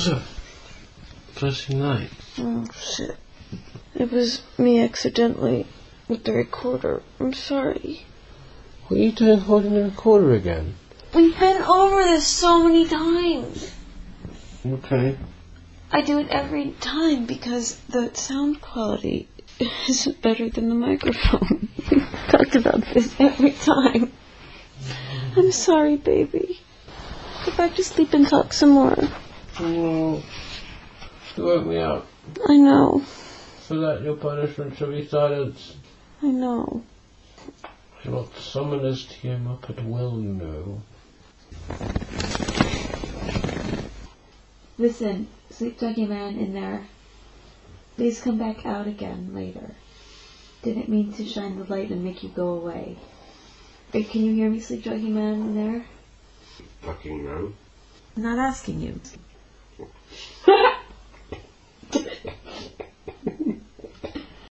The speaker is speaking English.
was a blessing night. Oh, shit. It was me accidentally with the recorder. I'm sorry. What are you doing holding the recorder again? We've been over this so many times. Okay. I do it every time because the sound quality isn't better than the microphone. We've talked about this every time. I'm sorry, baby. Go back to sleep and talk some more. No. You woke me up. I know. So that your punishment shall be silence. I know. I will summon this team up at will, you know. Listen, Sleep Doggy Man in there. Please come back out again later. Didn't mean to shine the light and make you go away. Wait, can you hear me, Sleep Doggy Man in there? Fucking no. I'm not asking you.